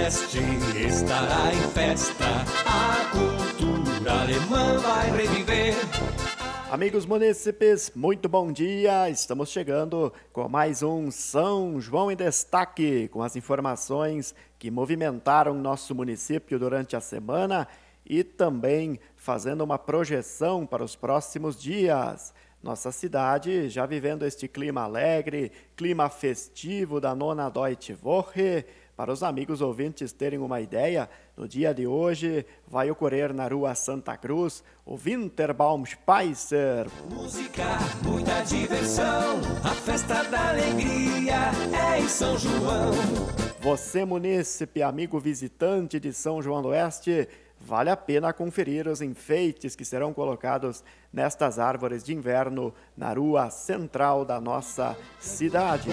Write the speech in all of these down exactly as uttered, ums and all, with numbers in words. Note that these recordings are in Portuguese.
Oeste estará em festa, a cultura alemã vai reviver. Amigos munícipes, muito bom dia! Estamos chegando com mais um São João em Destaque, com as informações que movimentaram nosso município durante a semana e também fazendo uma projeção para os próximos dias. Nossa cidade já vivendo este clima alegre, clima festivo da nona Deutsche Woche. Para os amigos ouvintes terem uma ideia, no dia de hoje vai ocorrer na Rua Santa Cruz o Winterbaumspeiser. Música, muita diversão, a festa da alegria é em São João. Você, munícipe, amigo visitante de São João do Oeste, vale a pena conferir os enfeites que serão colocados nestas árvores de inverno na rua central da nossa cidade.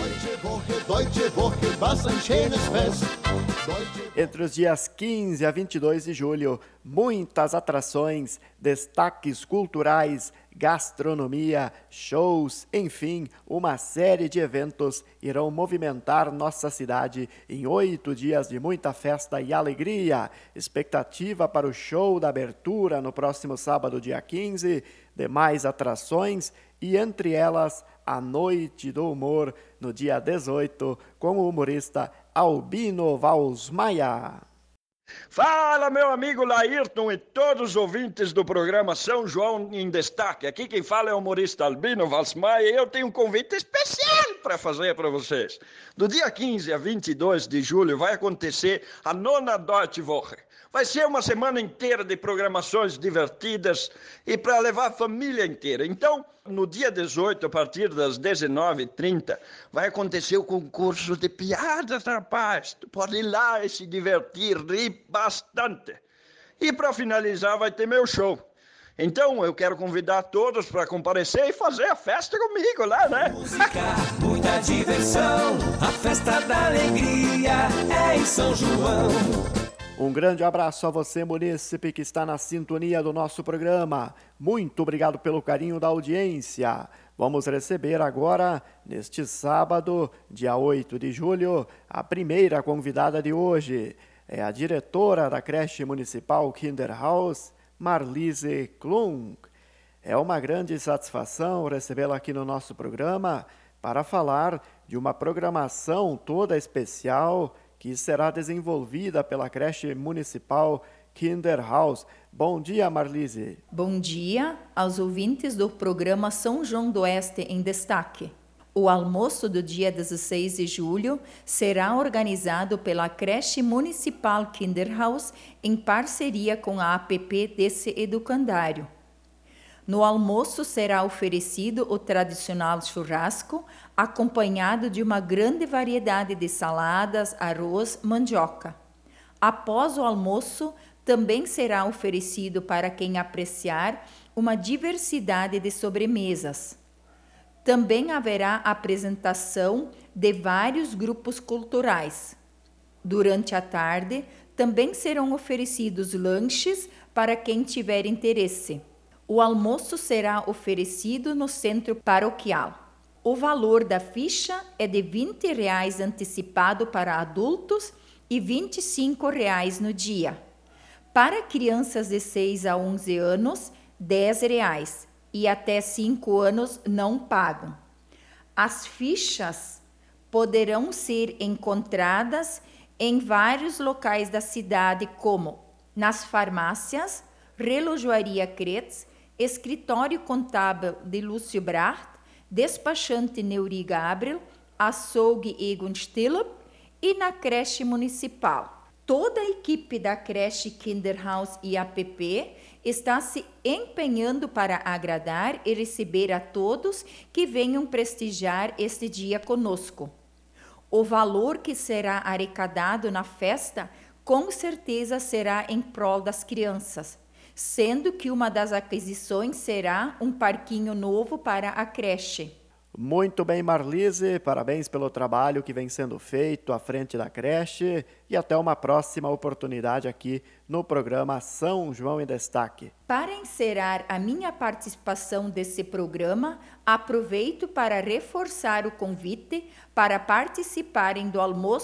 Entre os dias quinze a vinte e dois de julho, muitas atrações, destaques culturais, gastronomia, shows, enfim, uma série de eventos irão movimentar nossa cidade em oito dias de muita festa e alegria. Expectativa para o show da abertura no próximo sábado, dia quinze, demais atrações e, entre elas, a Noite do Humor, no dia dezoito, com o humorista Albino Valsmaia. Fala, meu amigo Laírton e todos os ouvintes do programa São João em Destaque. Aqui quem fala é o humorista Albino Valsmaia e eu tenho um convite especial para fazer para vocês. Do dia quinze a vinte e dois de julho vai acontecer a nona Deutsche Woche. Vai ser uma semana inteira de programações divertidas e para levar a família inteira. Então, no dia dezoito, a partir das dezenove e trinta, vai acontecer o concurso de piadas, rapaz. Tu pode ir lá e se divertir, rir bastante. E para finalizar, vai ter meu show. Então, eu quero convidar todos para comparecer e fazer a festa comigo lá, né? Música, muita diversão, a festa da alegria é em São João. Um grande abraço a você, munícipe, que está na sintonia do nosso programa. Muito obrigado pelo carinho da audiência. Vamos receber agora, neste sábado, dia oito de julho, a primeira convidada de hoje. É a diretora da creche municipal Kinderhaus, Marlise Klunk. É uma grande satisfação recebê-la aqui no nosso programa para falar de uma programação toda especial que será desenvolvida pela creche municipal Kinderhaus. Bom dia, Marlise. Bom dia aos ouvintes do programa São João do Oeste em Destaque. O almoço do dia dezesseis de julho será organizado pela creche municipal Kinderhaus em parceria com a app desse educandário. No almoço será oferecido o tradicional churrasco, acompanhado de uma grande variedade de saladas, arroz, mandioca. Após o almoço, também será oferecido para quem apreciar uma diversidade de sobremesas. Também haverá apresentação de vários grupos culturais. Durante a tarde, também serão oferecidos lanches para quem tiver interesse. O almoço será oferecido no centro paroquial. O valor da ficha é de vinte reais antecipado para adultos e vinte e cinco reais no dia. Para crianças de seis a onze anos, dez reais e até cinco anos não pagam. As fichas poderão ser encontradas em vários locais da cidade, como nas farmácias, Relojoaria Kretz, Escritório Contábil de Lúcio Bracht, Despachante Neuri Gabriel, Açougue Egon Stiller e na creche municipal. Toda a equipe da creche Kinderhaus e app está se empenhando para agradar e receber a todos que venham prestigiar este dia conosco. O valor que será arrecadado na festa com certeza será em prol das crianças, sendo que uma das aquisições será um parquinho novo para a creche. Muito bem, Marlise, parabéns pelo trabalho que vem sendo feito à frente da creche e até uma próxima oportunidade aqui no programa São João em Destaque. Para encerrar a minha participação desse programa, aproveito para reforçar o convite para participarem do almoço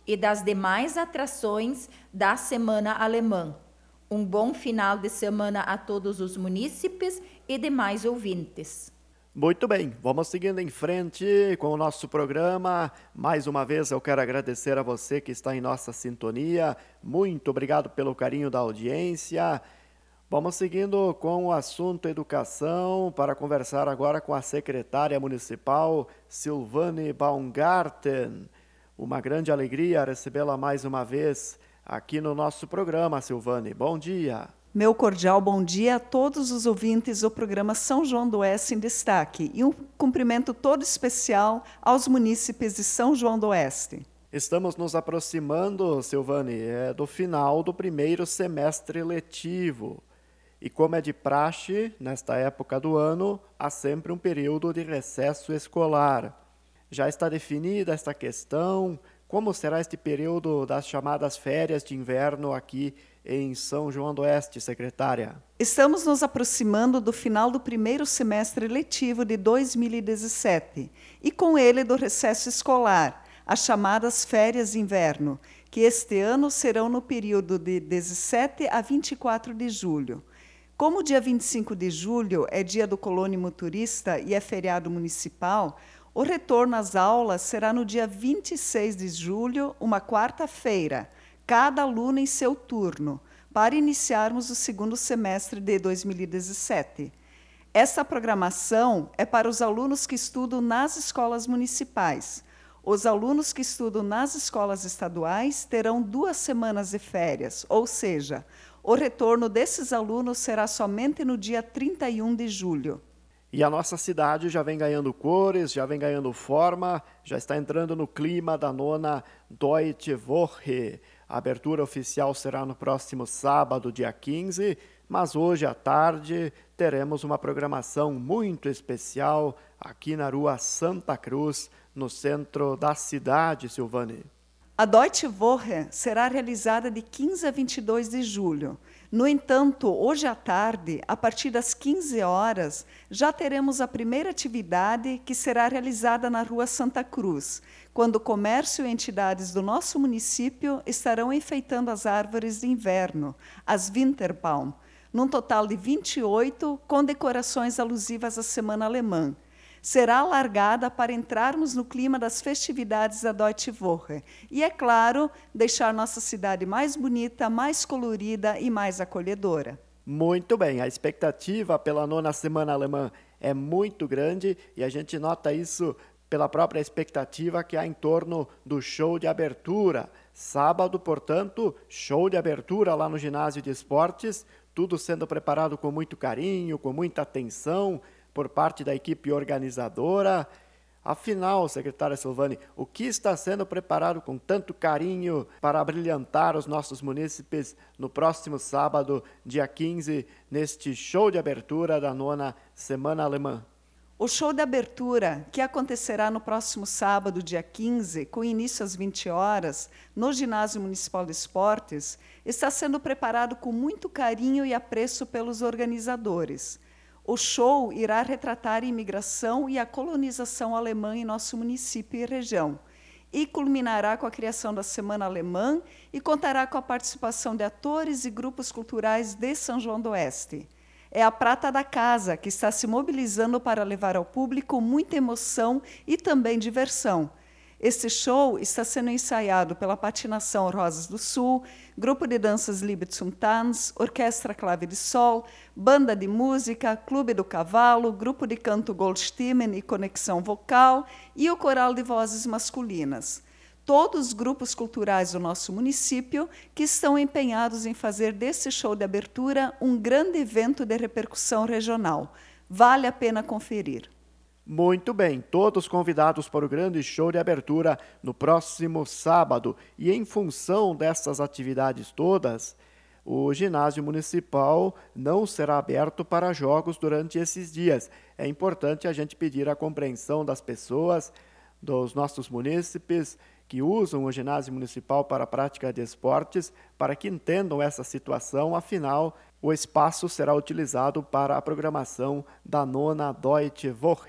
e das demais atrações da Semana Alemã. Um bom final de semana a todos os munícipes e demais ouvintes. Muito bem, vamos seguindo em frente com o nosso programa. Mais uma vez eu quero agradecer a você que está em nossa sintonia. Muito obrigado pelo carinho da audiência. Vamos seguindo com o assunto educação para conversar agora com a secretária municipal Silvane Baumgarten. Uma grande alegria recebê-la mais uma vez aqui no nosso programa, Silvane. Bom dia. Meu cordial bom dia a todos os ouvintes do programa São João do Oeste em Destaque e um cumprimento todo especial aos munícipes de São João do Oeste. Estamos nos aproximando, Silvane, é, do final do primeiro semestre letivo. E como é de praxe, nesta época do ano, há sempre um período de recesso escolar. Já está definida esta questão? Como será este período das chamadas férias de inverno aqui em São João do Oeste, secretária? Estamos nos aproximando do final do primeiro semestre letivo de dois mil e dezessete e com ele do recesso escolar, as chamadas férias de inverno, que este ano serão no período de dezessete a vinte e quatro de julho. Como o dia vinte e cinco de julho é dia do colono motorista e é feriado municipal, o retorno às aulas será no dia vinte e seis de julho, uma quarta-feira, cada aluno em seu turno, para iniciarmos o segundo semestre de dois mil e dezessete. Essa programação é para os alunos que estudam nas escolas municipais. Os alunos que estudam nas escolas estaduais terão duas semanas de férias, ou seja, o retorno desses alunos será somente no dia trinta e um de julho. E a nossa cidade já vem ganhando cores, já vem ganhando forma, já está entrando no clima da nona Deutsche Woche. A abertura oficial será no próximo sábado, dia quinze, mas hoje à tarde teremos uma programação muito especial aqui na rua Santa Cruz, no centro da cidade, Silvane. A Deutsche Woche será realizada de quinze a vinte e dois de julho. No entanto, hoje à tarde, a partir das quinze horas, já teremos a primeira atividade que será realizada na Rua Santa Cruz, quando o comércio e entidades do nosso município estarão enfeitando as árvores de inverno, as Winterbaum, num total de vinte e oito, com decorações alusivas à Semana Alemã. Será alargada para entrarmos no clima das festividades da Deutsche Woche e, é claro, deixar nossa cidade mais bonita, mais colorida e mais acolhedora. Muito bem, a expectativa pela nona Semana Alemã é muito grande e a gente nota isso pela própria expectativa que há em torno do show de abertura. Sábado, portanto, show de abertura lá no Ginásio de Esportes, tudo sendo preparado com muito carinho, com muita atenção, por parte da equipe organizadora. Afinal, secretária Silvane, o que está sendo preparado com tanto carinho para brilhantar os nossos munícipes no próximo sábado, dia quinze, neste show de abertura da nona Semana Alemã? O show de abertura, que acontecerá no próximo sábado, dia quinze, com início às vinte horas, no Ginásio Municipal de Esportes, está sendo preparado com muito carinho e apreço pelos organizadores. O show irá retratar a imigração e a colonização alemã em nosso município e região, e culminará com a criação da Semana Alemã e contará com a participação de atores e grupos culturais de São João do Oeste. É a prata da casa que está se mobilizando para levar ao público muita emoção e também diversão. Este show está sendo ensaiado pela Patinação Rosas do Sul, Grupo de Danças Liebe zum Tanz, Orquestra Clave de Sol, Banda de Música, Clube do Cavalo, Grupo de Canto Goldstimmen e Conexão Vocal e o Coral de Vozes Masculinas. Todos os grupos culturais do nosso município que estão empenhados em fazer desse show de abertura um grande evento de repercussão regional. Vale a pena conferir. Muito bem, todos convidados para o grande show de abertura no próximo sábado. E em função dessas atividades todas, o ginásio municipal não será aberto para jogos durante esses dias. É importante a gente pedir a compreensão das pessoas, dos nossos munícipes que usam o ginásio municipal para a prática de esportes, para que entendam essa situação. Afinal, o espaço será utilizado para a programação da nona Deutsche Woche.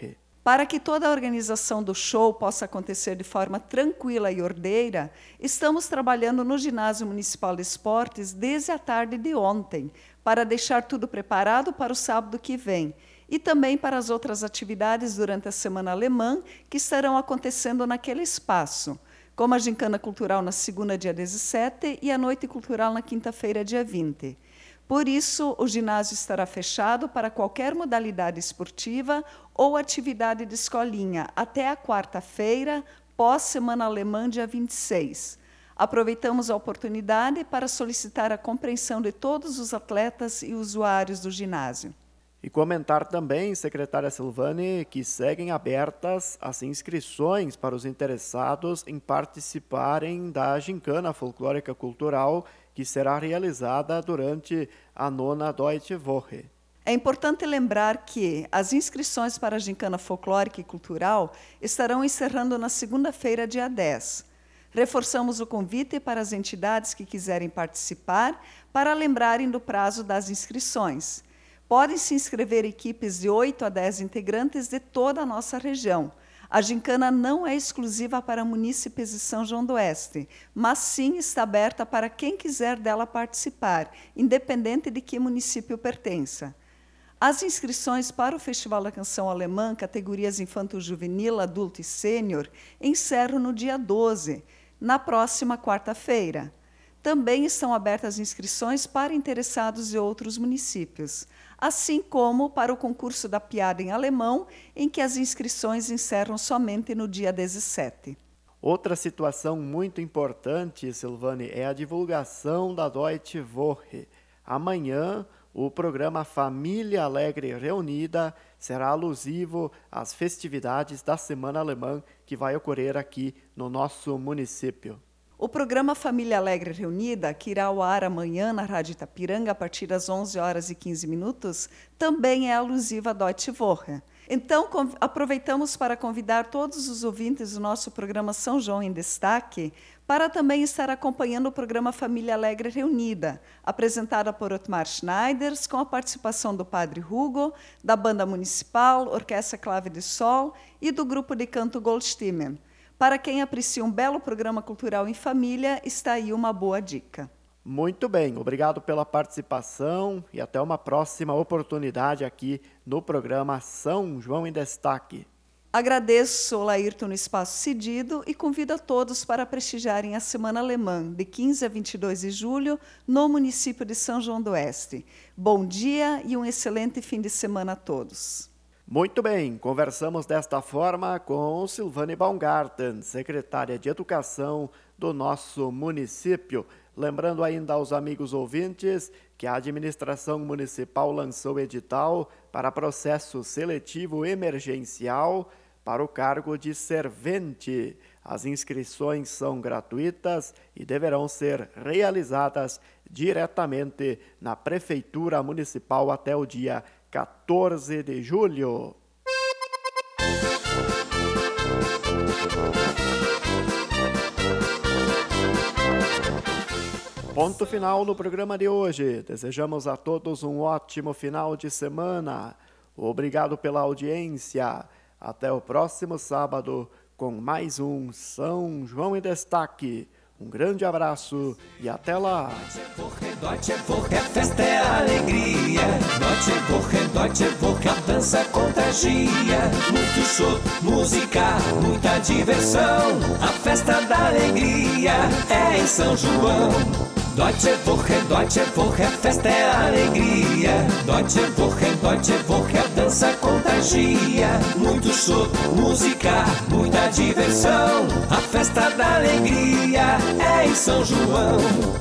Para que toda a organização do show possa acontecer de forma tranquila e ordeira, estamos trabalhando no Ginásio Municipal de Esportes desde a tarde de ontem, para deixar tudo preparado para o sábado que vem, e também para as outras atividades durante a Semana Alemã que estarão acontecendo naquele espaço, como a Gincana Cultural na segunda, dia dezessete, e a Noite Cultural na quinta-feira, dia vinte. Por isso, o ginásio estará fechado para qualquer modalidade esportiva ou atividade de escolinha até a quarta-feira, pós-Semana Alemã, dia vinte e seis. Aproveitamos a oportunidade para solicitar a compreensão de todos os atletas e usuários do ginásio. E comentar também, secretária Silvane, que seguem abertas as inscrições para os interessados em participarem da Gincana Folclórica Cultural, que será realizada durante a nona Deutsche Woche. É importante lembrar que as inscrições para a Gincana Folclórica e Cultural estarão encerrando na segunda-feira, dia dez. Reforçamos o convite para as entidades que quiserem participar para lembrarem do prazo das inscrições. Podem se inscrever equipes de oito a dez integrantes de toda a nossa região. A gincana não é exclusiva para munícipes de São João do Oeste, mas sim está aberta para quem quiser dela participar, independente de que município pertença. As inscrições para o Festival da Canção Alemã, categorias infanto-juvenil, adulto e sênior, encerram no dia doze, na próxima quarta-feira. Também estão abertas inscrições para interessados de outros municípios, assim como para o concurso da piada em alemão, em que as inscrições encerram somente no dia dezessete. Outra situação muito importante, Silvane, é a divulgação da Deutsche Woche. Amanhã, o programa Família Alegre Reunida será alusivo às festividades da Semana Alemã que vai ocorrer aqui no nosso município. O programa Família Alegre Reunida, que irá ao ar amanhã na Rádio Itapiranga a partir das onze horas e quinze minutos, também é alusiva à Deutsche Woche. Então, aproveitamos para convidar todos os ouvintes do nosso programa São João em Destaque para também estar acompanhando o programa Família Alegre Reunida, apresentada por Otmar Schneiders, com a participação do Padre Hugo, da Banda Municipal, Orquestra Clave de Sol e do Grupo de Canto Goldstimmen. Para quem aprecia um belo programa cultural em família, está aí uma boa dica. Muito bem, obrigado pela participação e até uma próxima oportunidade aqui no programa São João em Destaque. Agradeço o Laírton no espaço cedido e convido a todos para prestigiarem a Semana Alemã, de quinze a vinte e dois de julho, no município de São João do Oeste. Bom dia e um excelente fim de semana a todos. Muito bem, conversamos desta forma com Silvane Baumgarten, secretária de Educação do nosso município. Lembrando ainda aos amigos ouvintes que a administração municipal lançou edital para processo seletivo emergencial para o cargo de servente. As inscrições são gratuitas e deverão ser realizadas diretamente na Prefeitura Municipal até o dia quatorze de julho. Ponto final no programa de hoje. Desejamos a todos um ótimo final de semana. Obrigado pela audiência. Até o próximo sábado com mais um São João em Destaque. Um grande abraço e até lá. Deutsche Woche, festa é alegria. Deutsche Woche, Deutsche Woche, a dança contagia. Muito show, música, muita diversão. A festa da alegria é em São João. Deutsche Woche, Deutsche Woche, festa é alegria. Deutsche Woche, Deutsche Woche, a dança contagia. Muito show, música, muita diversão. A festa da alegria é em São João.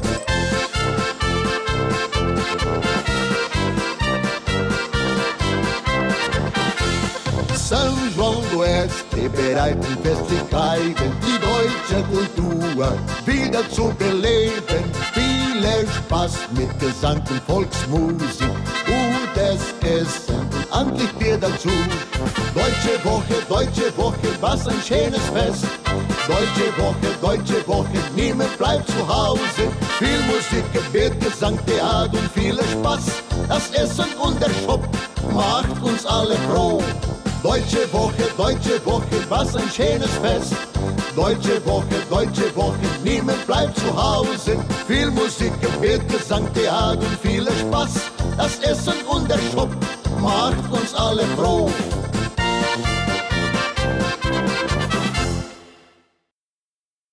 São João do Oeste, bereit um Fest zu treiben, die deutsche Kultur wieder zu beleben. Viel Spaß mit Gesang und Volksmusik, gutes Essen und amtlich Bier dazu. Deutsche Woche, Deutsche Woche, was ein schönes Fest. Deutsche Woche, Deutsche Woche, niemand bleibt zu Hause. Viel Musik, Gebet, Gesang, Theater und viel Spaß. Das Essen und der Shop macht uns alle froh. Deutsche Woche, Deutsche Woche, was ein schönes Fest. Deutsche Woche, Deutsche Woche, niemand bleibt zu Hause. Viel Musik, Gebet, Gesang, Theater und vieler Spaß. Das Essen und der Shop macht uns alle froh.